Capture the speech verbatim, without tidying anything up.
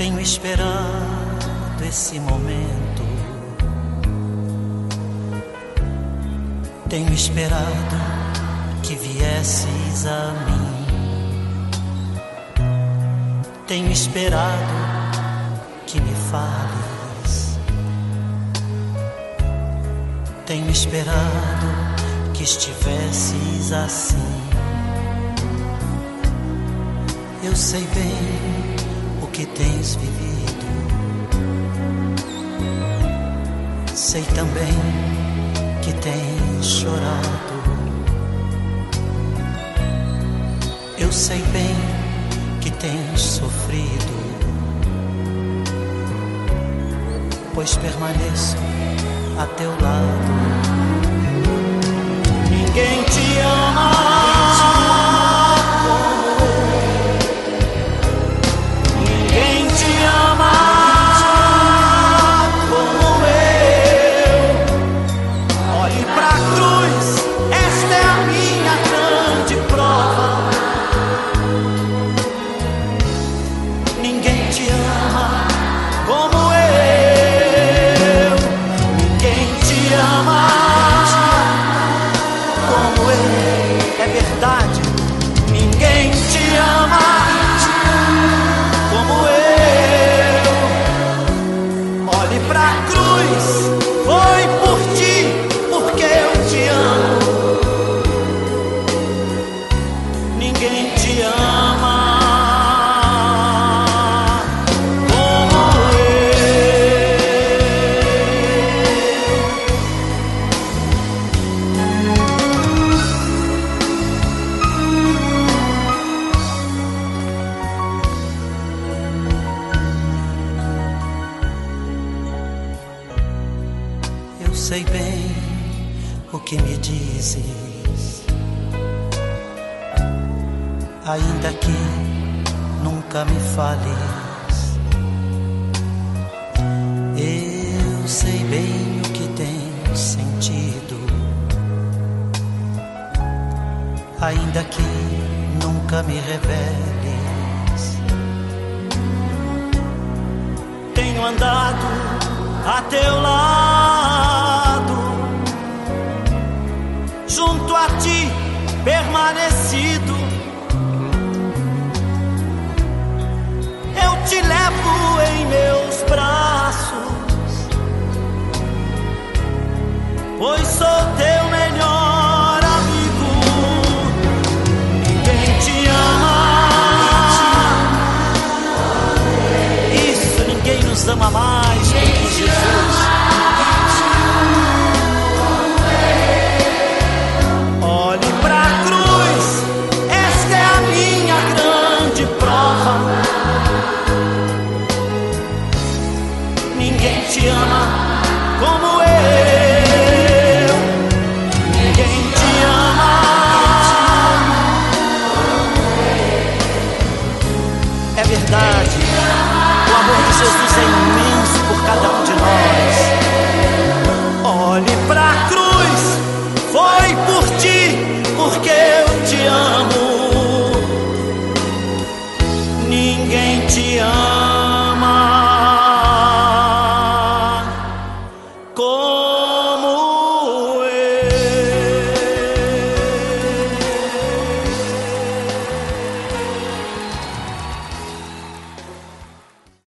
Tenho esperado esse momento, tenho esperado que viesses a mim, tenho esperado que me fales, tenho esperado que estivesses assim. Eu sei bem o que tens vivido, sei também que tens chorado. Eu sei bem que tens sofrido, pois permaneço a teu lado. Ninguém te ama. Sei bem o que me dizes, ainda que nunca me fales. Eu sei bem o que tens sentido, ainda que nunca me reveles. Tenho andado a teu lado, junto a ti permanecido. Eu te levo em meus braços, pois sou teu melhor amigo. Ninguém te ama, isso, ninguém nos ama mais do que Jesus. Ninguém te ama como eu, ninguém te ama. É verdade, o amor de Jesus é imenso por cada um de nós. Olhe pra cruz, foi por ti, porque eu te amo. Ninguém te ama. Con